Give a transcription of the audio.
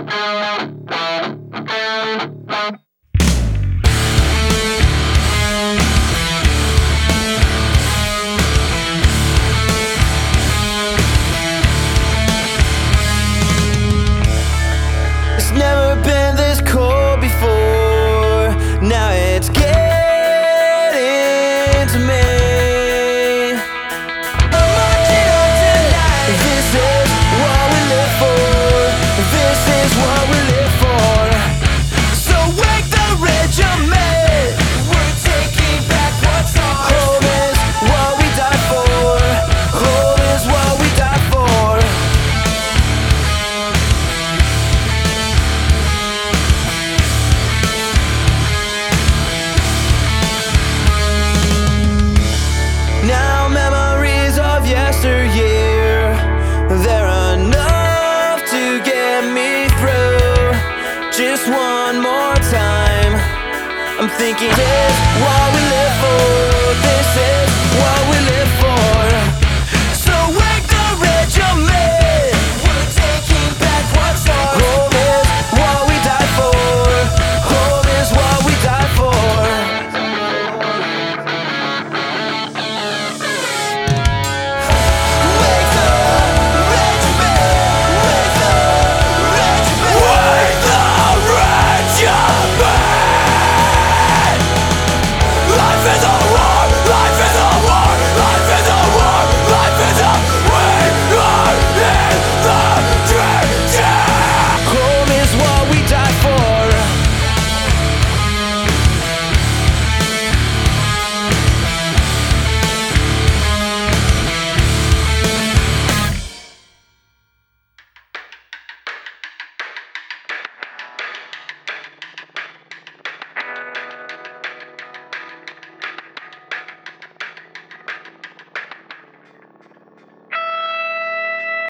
It's never been this cold before. Now it's getting to me. This is what we live for. This is what we live for. So wake the regiment. We're taking back what's ours. Home is what we die for. Home is what we die for. Now memories of yesteryear, they're enough to get me through. Just one more time, I'm thinking this is what we live for.